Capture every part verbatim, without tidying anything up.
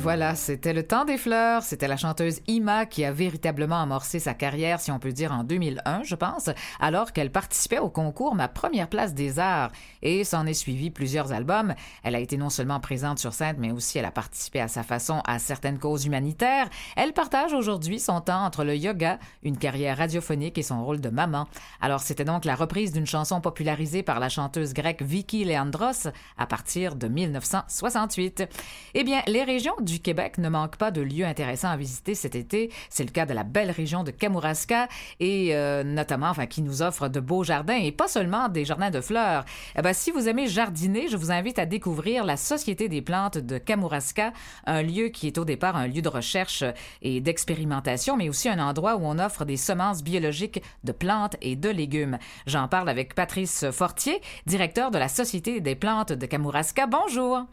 voilà, c'était le temps des fleurs. C'était la chanteuse Ima qui a véritablement amorcé sa carrière, si on peut dire, en deux mille un, je pense, alors qu'elle participait au concours Ma première place des arts. Et s'en est suivi plusieurs albums. Elle a été non seulement présente sur scène, mais aussi elle a participé à sa façon à certaines causes humanitaires. Elle partage aujourd'hui son temps entre le yoga, une carrière radiophonique et son rôle de maman. Alors, c'était donc la reprise d'une chanson popularisée par la chanteuse grecque Vicky Leandros à partir de mille neuf cent soixante-huit. Eh bien, les régions du Québec ne manquent pas de lieux intéressants à visiter cet été. C'est le cas de la belle région de Kamouraska et euh, notamment, enfin, qui nous offre de beaux jardins et pas seulement des jardins de fleurs. Eh bien, si vous aimez jardiner, je vous invite à découvrir la Société des plantes de Kamouraska, un lieu qui est au départ un lieu de recherche et d'expérimentation, mais aussi un endroit où on offre des semences biologiques de plantes et de légumes. J'en parle avec Patrice Fortier, directeur de la Société des plantes de Kamouraska. Bonjour.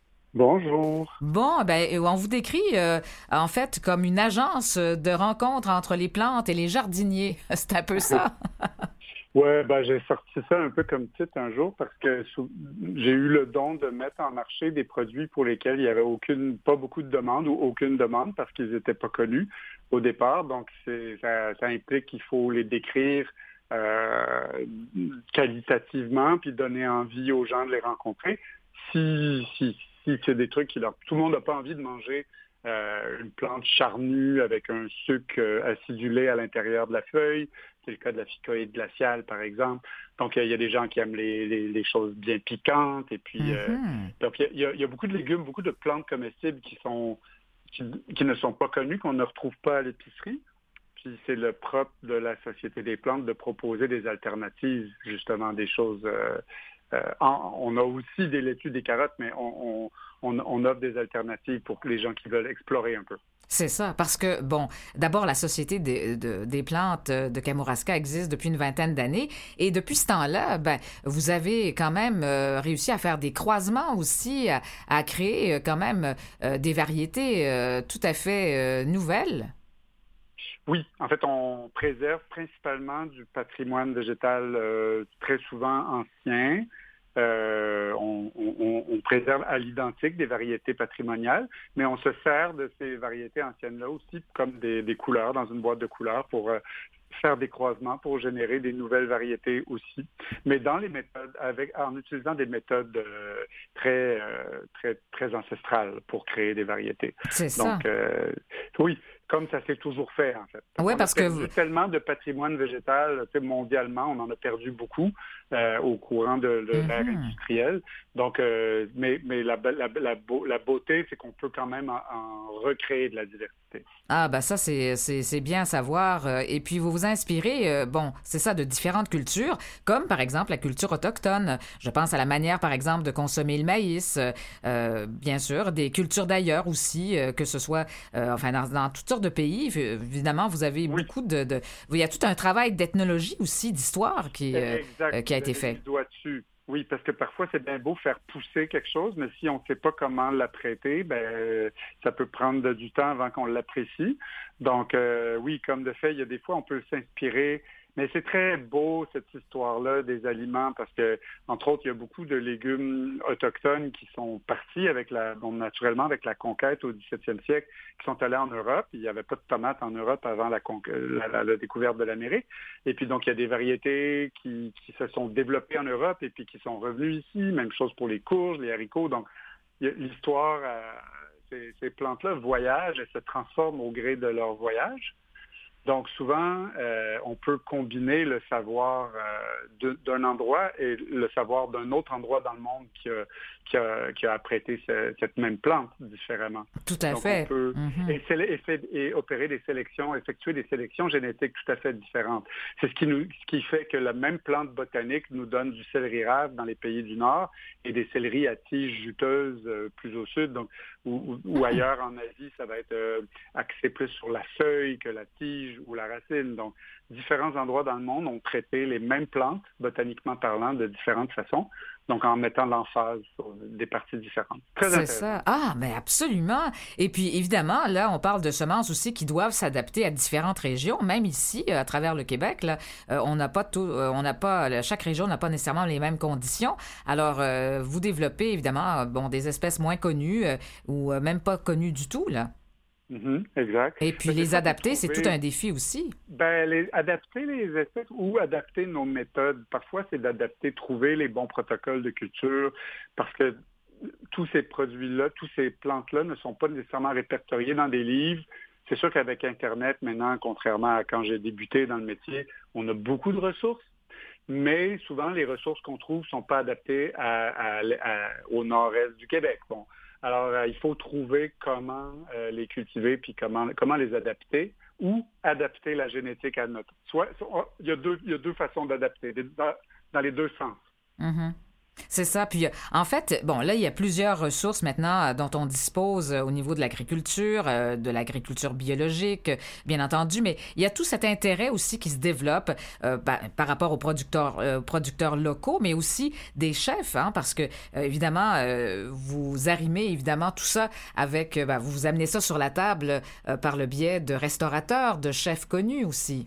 Bonjour. Bon, ben, on vous décrit euh, en fait comme une agence de rencontre entre les plantes et les jardiniers. C'est un peu ça. Ouais, ben j'ai sorti ça un peu comme titre un jour parce que sou- j'ai eu le don de mettre en marché des produits pour lesquels il y avait aucune, pas beaucoup de demandes ou aucune demande parce qu'ils n'étaient pas connus au départ. Donc c'est, ça, ça implique qu'il faut les décrire euh, qualitativement puis donner envie aux gens de les rencontrer. Si, si, si c'est des trucs qui leur... Tout le monde n'a pas envie de manger euh, une plante charnue avec un sucre euh, acidulé à l'intérieur de la feuille. C'est le cas de la ficoïde glaciale, par exemple. Donc, il y, y a des gens qui aiment les, les, les choses bien piquantes. Et puis, mm-hmm. euh, donc, il y, y a beaucoup de légumes, beaucoup de plantes comestibles qui sont qui, qui ne sont pas connues, qu'on ne retrouve pas à l'épicerie. Puis, c'est le propre de la Société des plantes de proposer des alternatives, justement, des choses... Euh, Euh, en, on a aussi des laitues, des carottes, mais on, on, on offre des alternatives pour les gens qui veulent explorer un peu. C'est ça, parce que, bon, d'abord, la Société des, de, des plantes de Kamouraska existe depuis une vingtaine d'années, et depuis ce temps-là, ben, vous avez quand même euh, réussi à faire des croisements aussi, à, à créer euh, quand même euh, des variétés euh, tout à fait euh, nouvelles. Oui, en fait, on préserve principalement du patrimoine végétal euh, très souvent ancien. Euh, on, on, on préserve à l'identique des variétés patrimoniales, mais on se sert de ces variétés anciennes-là aussi comme des, des couleurs, dans une boîte de couleurs pour euh, faire des croisements, pour générer des nouvelles variétés aussi. Mais dans les méthodes, avec en utilisant des méthodes euh, très, euh, très, très ancestrales pour créer des variétés. C'est ça. Donc, euh, oui. Comme ça s'est toujours fait, en fait. Oui, on parce a perdu que... tellement de patrimoine végétal, mondialement, on en a perdu beaucoup euh, au courant de, de mm-hmm. l'ère industrielle. Donc, euh, mais, mais la, la, la, la beauté, c'est qu'on peut quand même en, en recréer de la diversité. Ah, ben ça, c'est, c'est, c'est bien à savoir. Et puis, vous vous inspirez, euh, bon, c'est ça, de différentes cultures, comme par exemple la culture autochtone. Je pense à la manière, par exemple, de consommer le maïs, euh, bien sûr, des cultures d'ailleurs aussi, euh, que ce soit, euh, enfin, dans, dans toutes sortes de pays. Évidemment, vous avez oui. beaucoup de, de... Il y a tout un travail d'ethnologie aussi, d'histoire qui, euh, euh, qui a été fait. Dessus. Oui, parce que parfois, c'est bien beau faire pousser quelque chose, mais si on ne sait pas comment l'apprêter, ben, ça peut prendre du temps avant qu'on l'apprécie. Donc, euh, oui, comme de fait, il y a des fois, on peut s'inspirer. Mais c'est très beau, cette histoire-là des aliments, parce que, entre autres, il y a beaucoup de légumes autochtones qui sont partis avec la, bon, naturellement avec la conquête au dix-septième siècle, qui sont allés en Europe. Il n'y avait pas de tomates en Europe avant la, la, la, la découverte de l'Amérique. Et puis, donc, il y a des variétés qui, qui se sont développées en Europe et puis qui sont revenues ici. Même chose pour les courges, les haricots. Donc, il y a l'histoire, euh, ces, ces plantes-là voyagent et se transforment au gré de leur voyage. Donc, souvent, euh, on peut combiner le savoir euh, de, d'un endroit et le savoir d'un autre endroit dans le monde qui a, qui a, qui a apprêté ce, cette même plante différemment. Tout à Donc, fait. On peut mm-hmm. et, et, fait, et opérer des sélections, effectuer des sélections génétiques tout à fait différentes. C'est ce qui, nous, ce qui fait que la même plante botanique nous donne du céleri rave dans les pays du Nord et des céleris à tiges juteuses euh, plus au sud. Donc, ou, ou, ou ailleurs en Asie, ça va être euh, axé plus sur la feuille que la tige. tige ou la racine. Donc, différents endroits dans le monde ont traité les mêmes plantes, botaniquement parlant, de différentes façons. Donc, en mettant l'emphase sur des parties différentes. Très C'est intéressant. ça. Ah, mais absolument. Et puis, évidemment, là, on parle de semences aussi qui doivent s'adapter à différentes régions. Même ici, à travers le Québec, là, euh, on n'a pas tout, euh, on n'a pas, chaque région n'a pas nécessairement les mêmes conditions. Alors, euh, vous développez, évidemment, bon, des espèces moins connues euh, ou euh, même pas connues du tout, là. Mm-hmm, exact. Et puis, Mais les c'est adapter, c'est trouver... tout un défi aussi. Ben, les, adapter les espèces ou adapter nos méthodes. Parfois, c'est d'adapter, trouver les bons protocoles de culture, parce que tous ces produits-là, tous ces plantes-là ne sont pas nécessairement répertoriés dans des livres. C'est sûr qu'avec Internet, maintenant, contrairement à quand j'ai débuté dans le métier, on a beaucoup de ressources, mais souvent, les ressources qu'on trouve ne sont pas adaptées à, à, à, au nord-est du Québec. Bon. Alors, euh, il faut trouver comment euh, les cultiver puis comment, comment les adapter ou adapter la génétique à notre. Soit, soit il y a deux, il y a deux façons d'adapter, dans, dans les deux sens. Mm-hmm. C'est ça. Puis, en fait, bon, là, il y a plusieurs ressources maintenant euh, dont on dispose euh, au niveau de l'agriculture, euh, de l'agriculture biologique, euh, bien entendu, mais il y a tout cet intérêt aussi qui se développe euh, par, par rapport aux producteurs, euh, producteurs locaux, mais aussi des chefs, hein, parce que, euh, évidemment, euh, vous arrimez, évidemment, tout ça avec, euh, ben, vous vous amenez ça sur la table euh, par le biais de restaurateurs, de chefs connus aussi.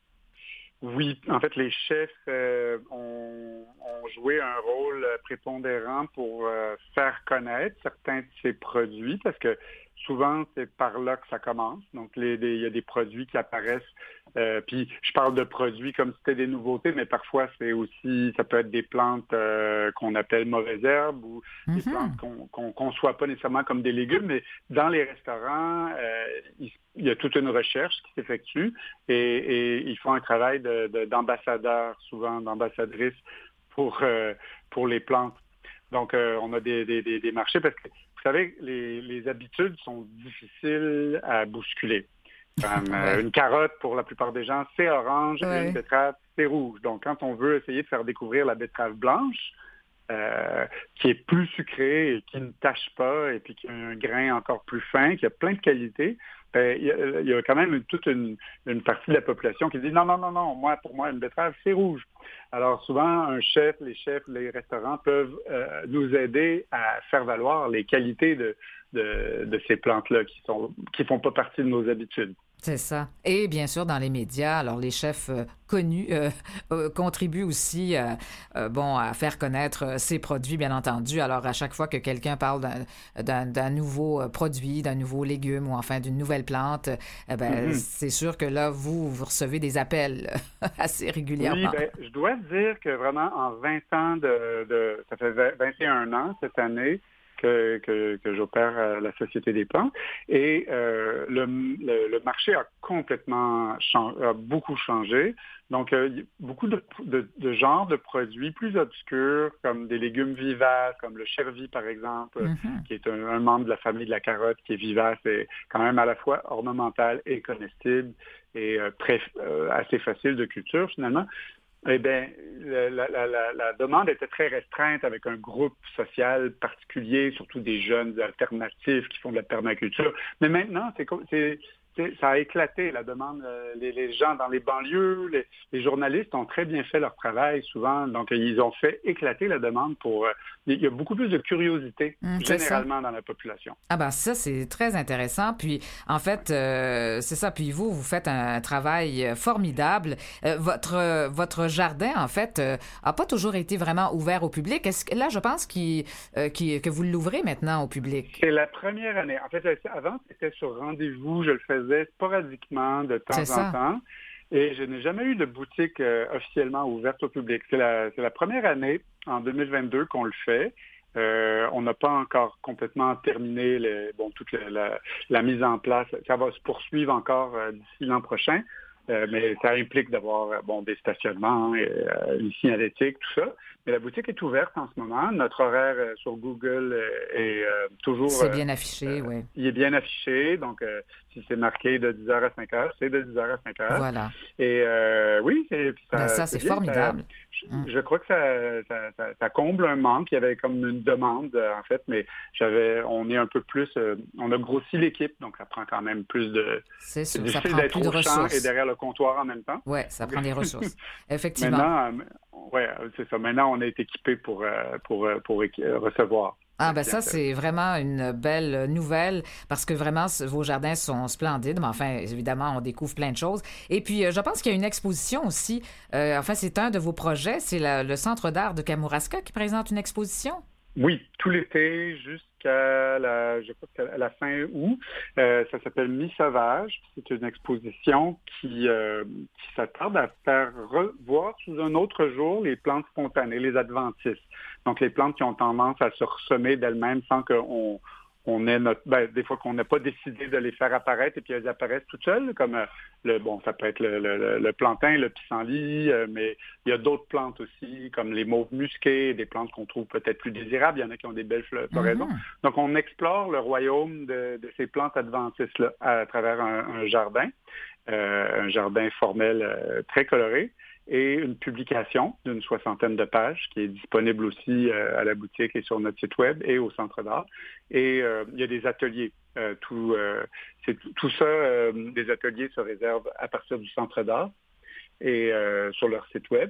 Oui, en fait, les chefs euh, ont, ont joué un rôle prépondérant pour euh, faire connaître certains de ces produits, parce que souvent, c'est par là que ça commence. Donc, les, les, il y a des produits qui apparaissent. Euh, puis, je parle de produits comme si c'était des nouveautés, mais parfois, c'est aussi, ça peut être des plantes euh, qu'on appelle mauvaises herbes ou mm-hmm. des plantes qu'on qu'on conçoit pas nécessairement comme des légumes, mais dans les restaurants, euh, il, il y a toute une recherche qui s'effectue et, et ils font un travail de, de, d'ambassadeurs, souvent d'ambassadrices pour, euh, pour les plantes. Donc, euh, on a des, des, des, des marchés parce que, vous savez, les, les habitudes sont difficiles à bousculer. Comme, euh, ouais. Une carotte, pour la plupart des gens, c'est orange, ouais. Et une betterave, c'est rouge. Donc, quand on veut essayer de faire découvrir la betterave blanche, euh, qui est plus sucrée et qui ne tache pas, et puis qui a un grain encore plus fin, qui a plein de qualités, ben, il, y a, il y a quand même une, toute une, une partie de la population qui dit non, non, non, non, moi, pour moi, une betterave, c'est rouge. Alors souvent, un chef, les chefs, les restaurants peuvent euh, nous aider à faire valoir les qualités de, de, de ces plantes-là qui sont qui font pas partie de nos habitudes. C'est ça. Et bien sûr, dans les médias, alors les chefs euh, connus euh, euh, contribuent aussi euh, euh, bon, à faire connaître euh, ces produits, bien entendu. Alors, à chaque fois que quelqu'un parle d'un, d'un, d'un nouveau produit, d'un nouveau légume ou enfin d'une nouvelle plante, euh, ben, mm-hmm. c'est sûr que là, vous, vous recevez des appels assez régulièrement. Oui, ben, je dois dire que vraiment, en vingt ans, de, de ça fait vingt et un ans cette année, Que, que, que j'opère à la Société des plantes. Et euh, le, le, le marché a complètement changé, a beaucoup changé. Donc, euh, beaucoup de, de, de genres de produits plus obscurs, comme des légumes vivaces, comme le chervi, par exemple, mm-hmm. qui est un, un membre de la famille de la carotte, qui est vivace et quand même à la fois ornemental et comestible et euh, très, euh, assez facile de culture, finalement. Eh bien, la, la, la, la demande était très restreinte avec un groupe social particulier, surtout des jeunes alternatifs qui font de la permaculture. Mais maintenant, c'est, c'est, c'est, ça a éclaté, la demande. Les, les gens dans les banlieues, les, les journalistes ont très bien fait leur travail souvent. Donc, ils ont fait éclater la demande pour... Il y a beaucoup plus de curiosité, mmh, généralement, dans la population. Ah ben ça, c'est très intéressant. Puis, en fait, euh, c'est ça. Puis vous, vous faites un travail formidable. Euh, votre, votre jardin, en fait, euh, a pas toujours été vraiment ouvert au public. Est-ce que, là, je pense qu'il, euh, qu'il, que vous l'ouvrez maintenant au public. C'est la première année. En fait, avant, c'était sur rendez-vous. Je le faisais sporadiquement, de temps c'est en ça. temps. Et je n'ai jamais eu de boutique euh, officiellement ouverte au public. C'est la, c'est la première année, en deux mille vingt-deux, qu'on le fait. Euh, on n'a pas encore complètement terminé les, bon, toute la, la, la mise en place. Ça va se poursuivre encore euh, d'ici l'an prochain. Euh, mais ça implique d'avoir bon des stationnements, euh, une signalétique, tout ça. Mais la boutique est ouverte en ce moment. Notre horaire euh, sur Google est, est euh, toujours... C'est bien affiché, euh, oui. Il est bien affiché. Donc, euh, si c'est marqué de dix heures à cinq heures, c'est de dix heures à cinq heures. Voilà. Et euh, oui, c'est, ça, ben ça c'est, c'est formidable. Ça, je, hum. je crois que ça, ça, ça, ça comble un manque. Il y avait comme une demande, en fait, mais j'avais, on est un peu plus... Euh, on a grossi l'équipe, donc ça prend quand même plus de... C'est sûr, c'est ça prend d'être plus de au champ ressources. Et derrière le comptoir en même temps. Oui, ça prend des ressources. Effectivement. Maintenant, oui, c'est ça. Maintenant, on est équipé pour, pour, pour, pour recevoir. Ah ben ça, c'est vraiment une belle nouvelle parce que vraiment, vos jardins sont splendides. Mais enfin, évidemment, on découvre plein de choses. Et puis, je pense qu'il y a une exposition aussi. Euh, enfin, c'est un de vos projets. C'est la, le Centre d'art de Kamouraska qui présente une exposition. Oui, tout l'été jusqu'à la, je crois qu'à la fin août. Euh, ça s'appelle Mi-Sauvage. C'est une exposition qui, euh, qui s'attarde à faire revoir sous un autre jour les plantes spontanées, les adventices. Donc, les plantes qui ont tendance à se ressemer d'elles-mêmes sans qu'on on ait notre... Ben, des fois qu'on n'a pas décidé de les faire apparaître et puis elles apparaissent toutes seules, comme euh, le bon, ça peut être le, le, le plantain, le pissenlit, euh, mais il y a d'autres plantes aussi, comme les mauves musquées, des plantes qu'on trouve peut-être plus désirables. Il y en a qui ont des belles floraisons. Mm-hmm. Donc, on explore le royaume de, de ces plantes adventices-là à travers un, un jardin, euh, un jardin formel euh, très coloré. Et une publication d'une soixantaine de pages qui est disponible aussi euh, à la boutique et sur notre site web et au Centre d'art. Et euh, il y a des ateliers. Euh, tout, euh, c'est, tout ça, euh, des ateliers se réservent à partir du Centre d'art et euh, sur leur site web.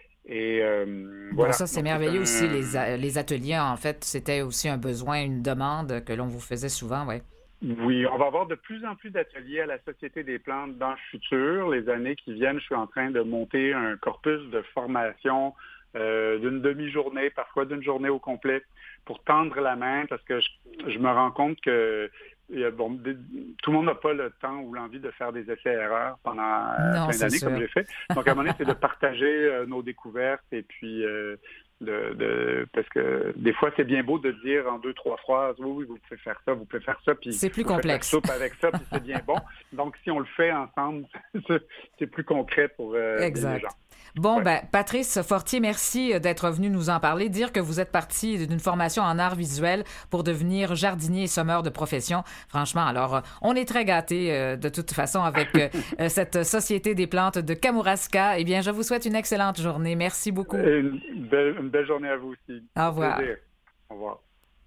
Et euh, bon, voilà. Ça, c'est Donc, merveilleux c'est un... aussi. Les, les ateliers, en fait, c'était aussi un besoin, une demande que l'on vous faisait souvent, oui. Oui, on va avoir de plus en plus d'ateliers à la Société des plantes dans le futur. Les années qui viennent, je suis en train de monter un corpus de formation euh, d'une demi-journée, parfois d'une journée au complet, pour tendre la main, parce que je, je me rends compte que bon, des, tout le monde n'a pas le temps ou l'envie de faire des essais-erreurs pendant non, plein d'années, sûr. Comme j'ai fait. Donc, à un moment donné, c'est de partager euh, nos découvertes et puis... Euh, De, de, parce que des fois, c'est bien beau de dire en deux, trois phrases, oui, oui, vous pouvez faire ça, vous pouvez faire ça, puis c'est plus vous complexe. Faites la soupe avec ça, puis c'est bien bon. Donc, si on le fait ensemble, c'est plus concret pour euh, exact. les gens. Bon, ouais. ben, Patrice Fortier, merci d'être venu nous en parler. Dire que vous êtes parti d'une formation en art visuel pour devenir jardinier et sommeur de profession. Franchement, alors, on est très gâtés euh, de toute façon avec euh, cette Société des plantes de Kamouraska. Eh bien, je vous souhaite une excellente journée. Merci beaucoup. Une belle, une belle journée à vous aussi. Au revoir. Plaisir. Au revoir.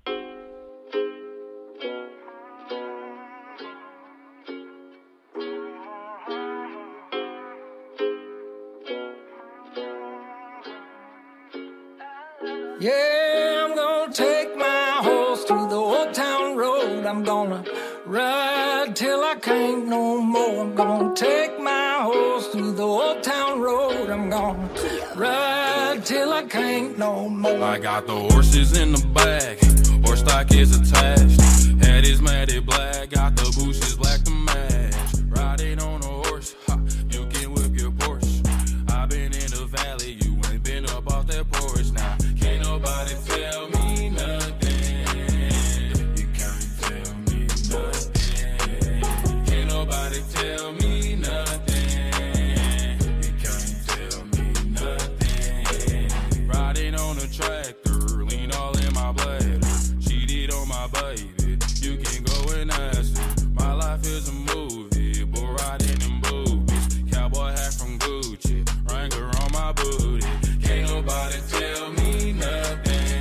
Yeah, I'm gonna take my horse through the old town road. I'm gonna ride till I can't no more. I'm gonna take my horse through the old town road. I'm gonna ride till I can't no more. I got the horses in the back, horse stock is attached. Head is matted black, got the bushes black to match. Riding on a horse, ha, you can whip your Porsche. I've been in the valley, you ain't been up off that porch now. Nobody tell me nothing. You can't tell me nothing. Can't nobody tell me nothing. You can't tell me nothing. Riding on a tractor, lean all in my bladder. Cheated on my baby, you can go and ask her. My life is a movie, but riding in boobies. Cowboy hat from Gucci, Wrangler on my booty. Can't nobody tell me nothing.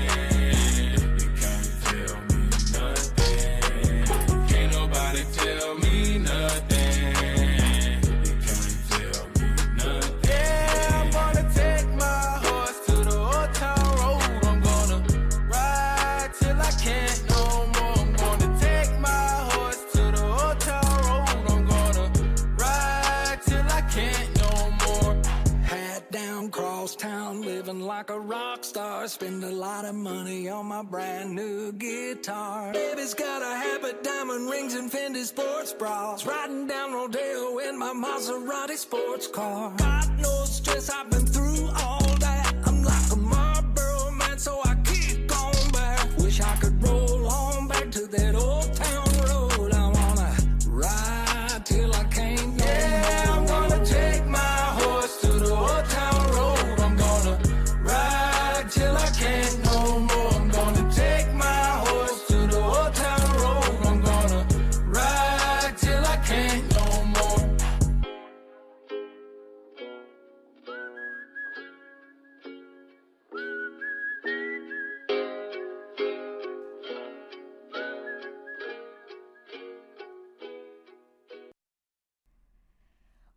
You can't tell me nothing. Can't nobody tell me nothing. You can't tell me nothing. Yeah, I'm gonna take my horse to the old town road. I'm gonna ride till I can't no more. I'm gonna take my horse to the old town road. I'm gonna ride till I can't no more. Hat down, cross town, living like a rock star. Spend a lot of money on my brand new guitar. Baby's got a habit, diamond rings and Fendi sports bras. Riding down Rodeo in my Maserati sports car. Got no stress, I've been through all that. I'm like a Marlboro man, so I keep going back. Wish I could roll on back to that old town road. I wanna ride till I can't no more. Yeah, I'm gonna take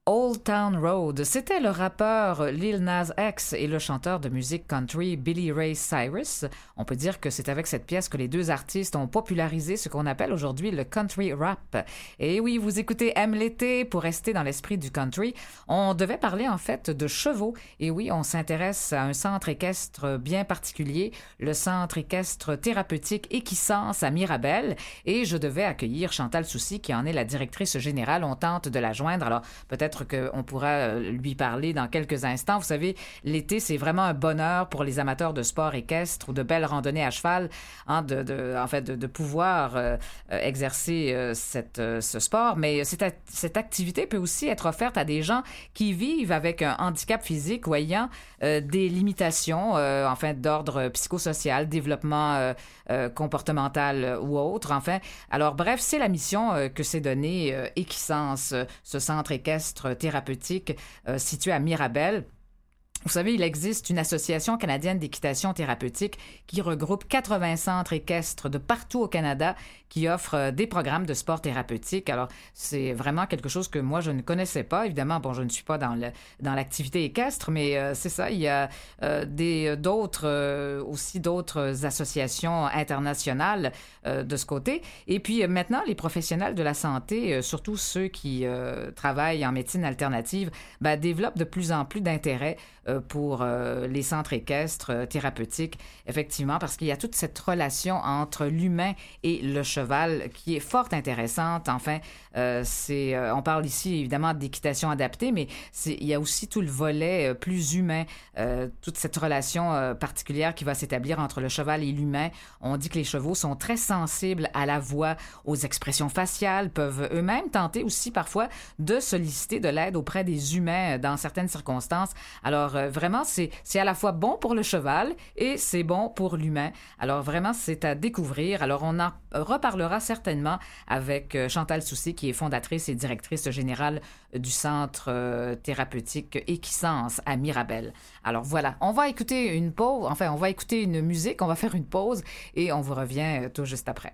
Old Town Road. C'était le rappeur Lil Nas X et le chanteur de musique country Billy Ray Cyrus. On peut dire que c'est avec cette pièce que les deux artistes ont popularisé ce qu'on appelle aujourd'hui le country rap. Et oui, vous écoutez Aime l'été pour rester dans l'esprit du country. On devait parler en fait de chevaux. Et oui, on s'intéresse à un centre équestre bien particulier, le centre équestre thérapeutique Équisance à Mirabel. Et je devais accueillir Chantal Soucy qui en est la directrice générale. On tente de la joindre. Alors peut-être qu'on pourra lui parler dans quelques instants. Vous savez, l'été, c'est vraiment un bonheur pour les amateurs de sport équestre ou de belles randonnées à cheval, hein, de, de, en fait, de, de pouvoir euh, exercer euh, cette, euh, ce sport. Mais cette, cette activité peut aussi être offerte à des gens qui vivent avec un handicap physique ou ayant euh, des limitations, euh, enfin, d'ordre psychosocial, développement euh, euh, comportemental euh, ou autre. Enfin, alors bref, c'est la mission euh, que s'est donnée euh, Équisance, euh, ce centre équestre thérapeutique euh, situé à Mirabel. Vous savez, il existe une association canadienne d'équitation thérapeutique qui regroupe quatre-vingts centres équestres de partout au Canada qui offrent des programmes de sport thérapeutique. Alors, c'est vraiment quelque chose que moi, je ne connaissais pas. Évidemment, bon, je ne suis pas dans, le, dans l'activité équestre, mais euh, c'est ça, il y a euh, des, d'autres, euh, aussi d'autres associations internationales euh, de ce côté. Et puis, euh, maintenant, les professionnels de la santé, euh, surtout ceux qui euh, travaillent en médecine alternative, ben, développent de plus en plus d'intérêt euh, pour euh, les centres équestres euh, thérapeutiques, effectivement, parce qu'il y a toute cette relation entre l'humain et le cheval qui est fort intéressante. Enfin, euh, c'est, euh, on parle ici évidemment d'équitation adaptée, mais c'est, il y a aussi tout le volet euh, plus humain, euh, toute cette relation euh, particulière qui va s'établir entre le cheval et l'humain. On dit que les chevaux sont très sensibles à la voix, aux expressions faciales, peuvent eux-mêmes tenter aussi parfois de solliciter de l'aide auprès des humains dans certaines circonstances. Alors euh, vraiment, c'est, c'est à la fois bon pour le cheval et c'est bon pour l'humain. Alors vraiment, c'est à découvrir. Alors on en reparlera certainement avec Chantal Soucy, qui est fondatrice et directrice générale du centre euh, thérapeutique Équisance à Mirabel. Alors voilà, on va écouter une pause, enfin on va écouter une musique, on va faire une pause et on vous revient euh, tout juste après.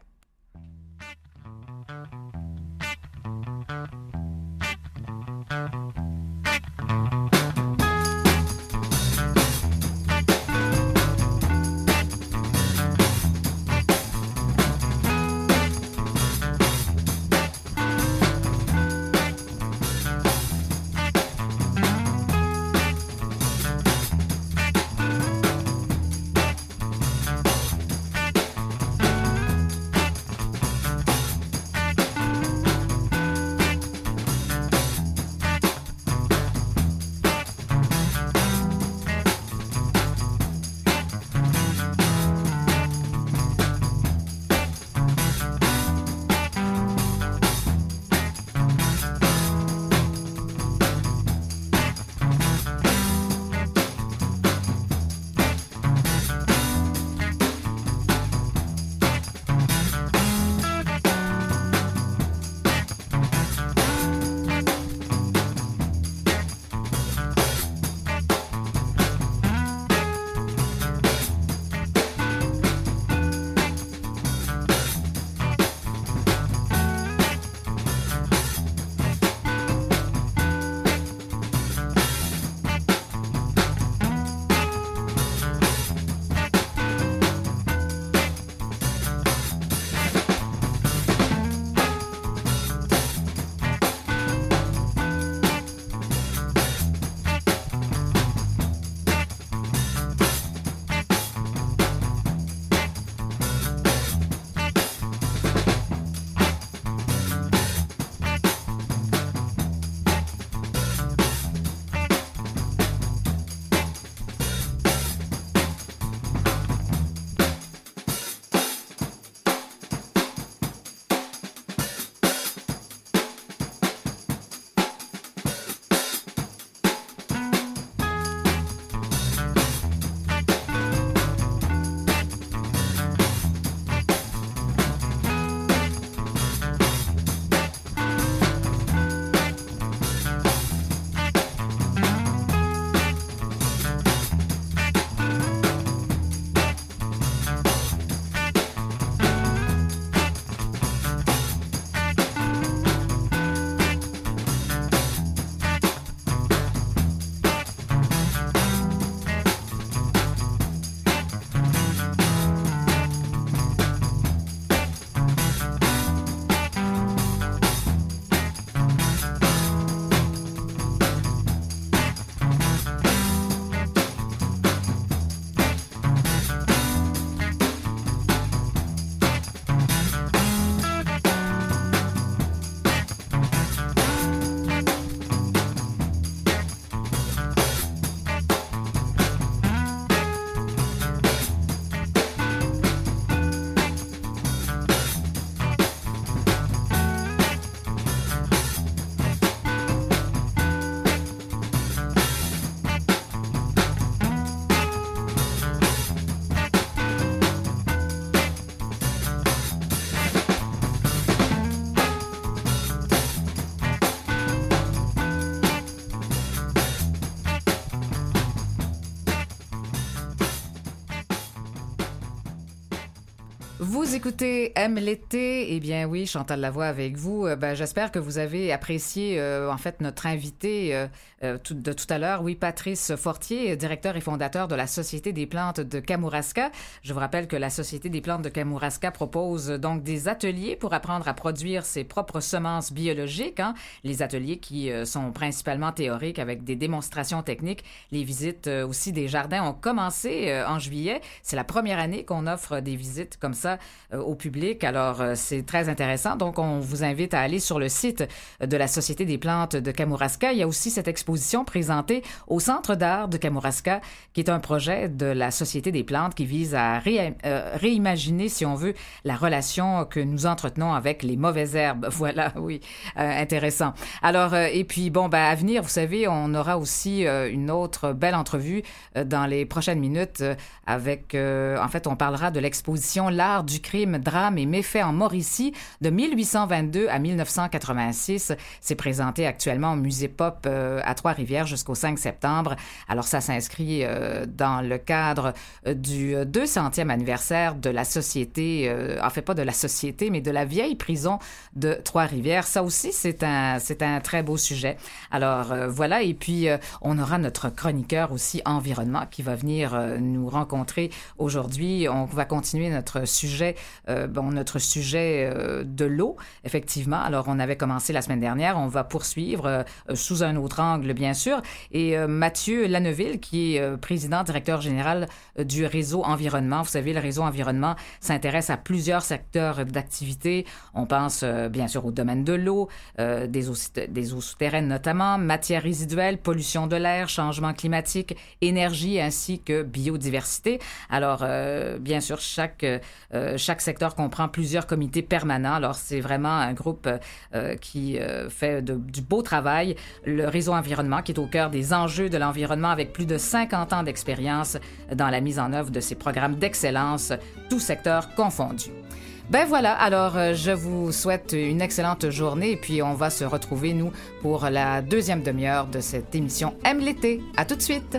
Vous écoutez Aime l'été. Eh bien oui, Chantal Lavoie avec vous. Euh, ben, j'espère que vous avez apprécié euh, en fait notre invité euh, euh, tout, de tout à l'heure. Oui, Patrice Fortier, directeur et fondateur de la Société des plantes de Kamouraska. Je vous rappelle que la Société des plantes de Kamouraska propose donc des ateliers pour apprendre à produire ses propres semences biologiques. Hein? Les ateliers qui euh, sont principalement théoriques avec des démonstrations techniques. Les visites euh, aussi des jardins ont commencé euh, en juillet. C'est la première année qu'on offre des visites comme ça euh, au public. Alors, euh, c'est très intéressant. Donc, on vous invite à aller sur le site de la Société des plantes de Kamouraska. Il y a aussi cette exposition présentée au Centre d'art de Kamouraska, qui est un projet de la Société des plantes qui vise à ré, euh, réimaginer, si on veut, la relation que nous entretenons avec les mauvaises herbes. Voilà, oui, euh, intéressant. Alors, euh, et puis, bon, ben, à venir, vous savez, on aura aussi euh, une autre belle entrevue euh, dans les prochaines minutes euh, avec, euh, en fait, on parlera de l'exposition L'art du crime, drame et méfaits en Mauricie de mille huit cent vingt-deux à mille neuf cent quatre-vingt-six. C'est présenté actuellement au Musée Pop euh, à Trois-Rivières jusqu'au cinq septembre. Alors, ça s'inscrit euh, dans le cadre euh, du deux centième anniversaire de la Société, euh, en fait, pas de la Société, mais de la vieille prison de Trois-Rivières. Ça aussi, c'est un, c'est un très beau sujet. Alors, euh, voilà. Et puis, euh, on aura notre chroniqueur aussi environnement qui va venir euh, nous rencontrer aujourd'hui. On va continuer notre sujet, euh, bon, notre sujet euh, de l'eau, effectivement. Alors, on avait commencé la semaine dernière. On va poursuivre euh, sous un autre angle, bien sûr. Et euh, Mathieu Lanneville, qui est euh, président, directeur général euh, du réseau environnement. Vous savez, le réseau environnement s'intéresse à plusieurs secteurs d'activité. On pense, euh, bien sûr, au domaine de l'eau, euh, des eaux, des eaux souterraines notamment, matières résiduelles, pollution de l'air, changement climatique, énergie ainsi que biodiversité. Alors, euh, bien sûr, chaque, euh, chaque secteur comprend plusieurs comités permanents. Alors, c'est vraiment un groupe euh, qui euh, fait de, du beau travail. Le réseau environnement qui est au cœur des enjeux de l'environnement avec plus de cinquante ans d'expérience dans la mise en œuvre de ces programmes d'excellence, tous secteurs confondus. Ben voilà, alors euh, je vous souhaite une excellente journée et puis on va se retrouver, nous, pour la deuxième demi-heure de cette émission Aime l'été. À tout de suite!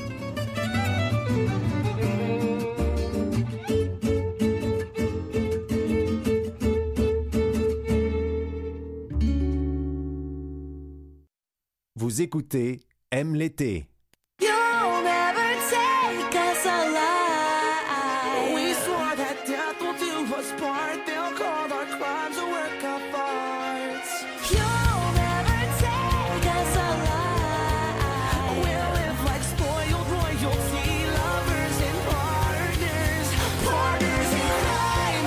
Vous écoutez Aime l'été. You'll never take us alive. We swore that death will do us part. They'll call our crimes a work of art. You'll never take us alive. We'll live like spoiled royalty, lovers and partners, partners in crime,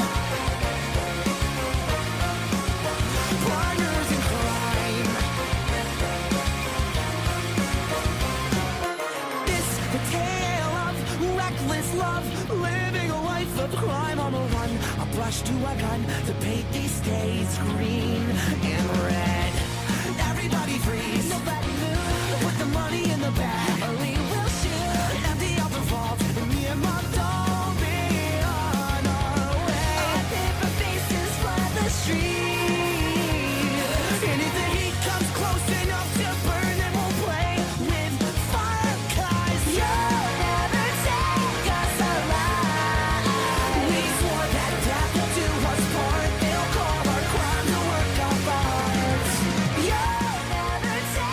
partners in crime. This the tale of reckless love, living a life of crime on the run. A brush to a gun, the paint stays green and red. Everybody freeze, nobody move. Put the money in the bag, or we will shoot. Empty out the vault, and me and my doll be on our way. Our paper faces flood the street. And if the heat comes close enough to burn, then we'll play with fire, 'cause You'll never take us alive. we swore that death will do us part. They'll call our crimes a work of art. You'll never take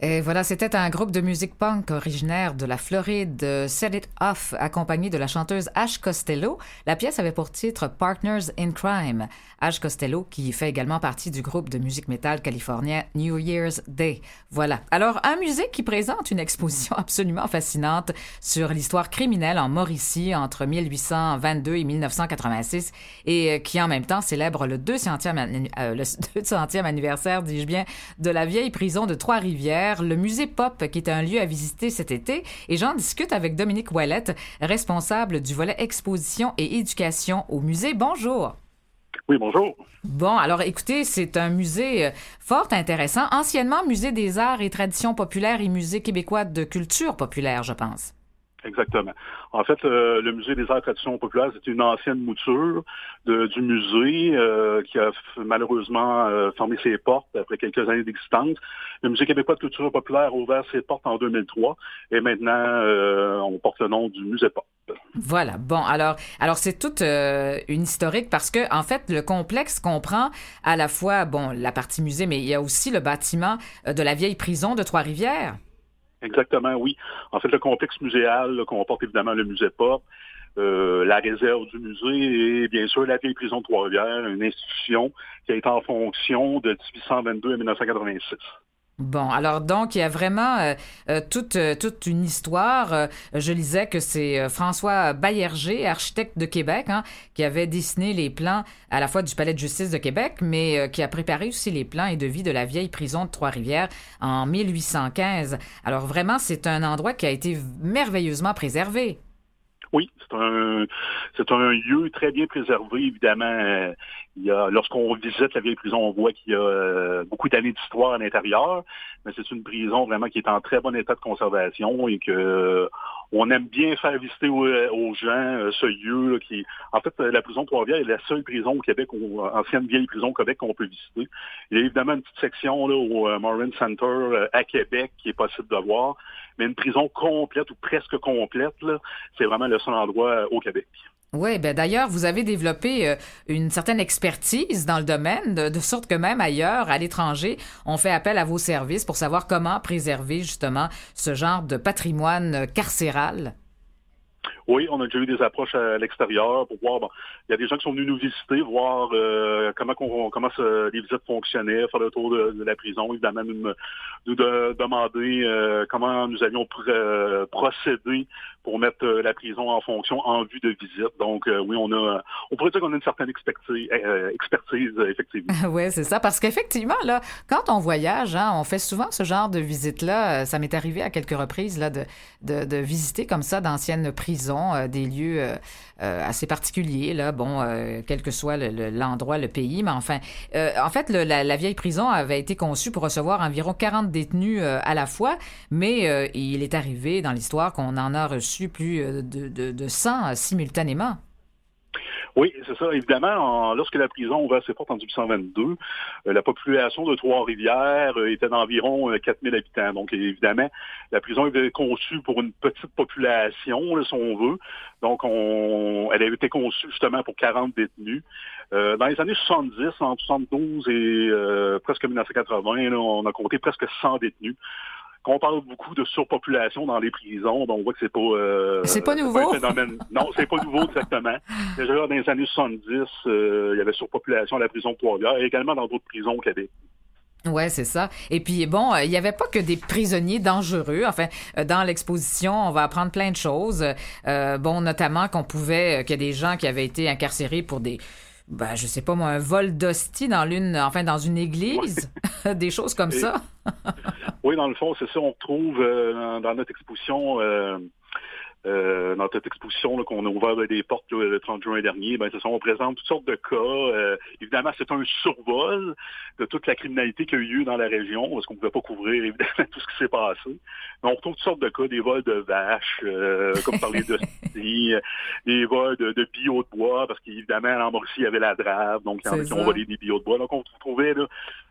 Et voilà, c'était un groupe de musique punk originaire de la Floride, Set It Off, accompagné de la chanteuse Ash Costello. La pièce avait pour titre Partners in Crime. Ash Costello, qui fait également partie du groupe de musique métal californien New Year's Day. Voilà. Alors, un musée qui présente une exposition absolument fascinante sur l'histoire criminelle en Mauricie entre mille huit cent vingt-deux et mille neuf cent quatre-vingt-six et qui en même temps célèbre le deux centième, euh, le deux centième anniversaire, dis-je bien, de la vieille prison de Trois-Rivières, le musée Pop, qui est un lieu à visiter cet été. Et j'en discute avec Dominique Ouellette, responsable du volet exposition et éducation au musée. Bonjour. Oui, bonjour. Bon, alors écoutez, c'est un musée fort intéressant, anciennement musée des arts et traditions populaires et musée québécois de culture populaire, je pense. Exactement. En fait, euh, le musée des arts et traditions populaires, c'est une ancienne mouture de, du musée euh, qui a f- malheureusement euh, fermé ses portes après quelques années d'existence. Le musée québécois de culture populaire a ouvert ses portes en deux mille trois et maintenant, euh, on porte le nom du musée Pop. Voilà. Bon, alors, alors c'est toute euh, une historique parce que, en fait, le complexe comprend à la fois, bon, la partie musée, mais il y a aussi le bâtiment de la vieille prison de Trois-Rivières. Exactement, oui. En fait, le complexe muséal là, comporte évidemment le musée Pop, euh, la réserve du musée et bien sûr la vieille prison de Trois-Rivières, une institution qui a été en fonction de dix-huit cent vingt-deux à mille neuf cent quatre-vingt-six. Bon, alors donc, il y a vraiment euh, euh, toute, euh, toute une histoire. Euh, je lisais que c'est euh, François Baillarger, architecte de Québec, hein, qui avait dessiné les plans à la fois du Palais de justice de Québec, mais euh, qui a préparé aussi les plans et devis de la vieille prison de Trois-Rivières en mille huit cent quinze. Alors vraiment, c'est un endroit qui a été merveilleusement préservé. Oui, c'est un c'est un lieu très bien préservé, évidemment. Euh, il y a, lorsqu'on visite la vieille prison, on voit qu'il y a euh, beaucoup d'années d'histoire à l'intérieur, mais c'est une prison vraiment qui est en très bon état de conservation et que euh, on aime bien faire visiter aux, aux gens euh, ce lieu là, qui, en fait, la prison de Trois-Rivières est la seule prison au Québec, ou ancienne vieille prison au Québec qu'on peut visiter. Il y a évidemment une petite section là, au euh, Morin Center euh, à Québec qui est possible de voir, mais une prison complète ou presque complète, là, c'est vraiment le seul endroit euh, au Québec. Oui, ben d'ailleurs, vous avez développé euh, une certaine expertise dans le domaine, de, de sorte que même ailleurs, à l'étranger, on fait appel à vos services pour savoir comment préserver justement ce genre de patrimoine carcéral. Oui, on a déjà eu des approches à l'extérieur pour voir, bon, il y a des gens qui sont venus nous visiter, voir euh, comment qu'on, comment ça, les visites fonctionnaient, faire le tour de, de la prison, évidemment, nous, nous de, demander euh, comment nous allions pr- euh, procéder pour mettre euh, la prison en fonction en vue de visite. Donc, euh, oui, on a, on pourrait dire qu'on a une certaine expertise, euh, expertise effectivement. Oui, c'est ça, parce qu'effectivement, là, quand on voyage, hein, on fait souvent ce genre de visite-là. Ça m'est arrivé à quelques reprises là, de, de, de visiter comme ça d'anciennes prisons, euh, des lieux euh, euh, assez particuliers, là, bon, euh, quel que soit le, le, l'endroit, le pays, mais enfin, euh, en fait, le, la, la vieille prison avait été conçue pour recevoir environ quarante détenus euh, à la fois, mais euh, il est arrivé dans l'histoire qu'on en a reçu plus de, de, de cent simultanément. Oui, c'est ça. Évidemment, en, lorsque la prison a ouvert ses portes en dix-huit cent vingt-deux, euh, la population de Trois-Rivières euh, était d'environ euh, quatre mille habitants. Donc, évidemment, la prison était conçue pour une petite population, là, si on veut. Donc, on, elle a été conçue justement pour quarante détenus. Euh, dans les années soixante-dix, entre soixante-douze et euh, presque mille neuf cent quatre-vingts, là, on a compté presque cent détenus. Qu'on parle beaucoup de surpopulation dans les prisons, donc on voit que c'est pas... Euh, c'est pas nouveau? C'est pas un phénomène. Non, c'est pas nouveau exactement. Déjà dans les années soixante-dix, euh, il y avait surpopulation à la prison de Trois-Rivières et également dans d'autres prisons au Québec. Ouais, c'est ça. Et puis bon, il euh, n'y avait pas que des prisonniers dangereux. Enfin, euh, dans l'exposition, on va apprendre plein de choses. Euh, bon, notamment qu'on pouvait, euh, qu'il y a des gens qui avaient été incarcérés pour des... Ben, je sais pas moi, un vol d'hostie dans l'une, enfin dans une église, ouais. Des choses comme et, ça. Oui, dans le fond, c'est ça. On retrouve euh, dans notre exposition, euh, euh, dans notre exposition là, qu'on a ouvert des portes là, le trente juin dernier. Ben, c'est ça. On présente toutes sortes de cas. Euh, évidemment, c'est un survol de toute la criminalité qu'il y a eu dans la région, parce qu'on ne pouvait pas couvrir évidemment tout ce qui s'est passé. Mais on retrouve toutes sortes de cas, des vols de vaches, euh, comme parler de des vols de, de billots de bois, parce qu'évidemment, en Mauricie, il y avait la drave, donc il y en a qui ont volé des billots de bois. Donc, on trouvait là,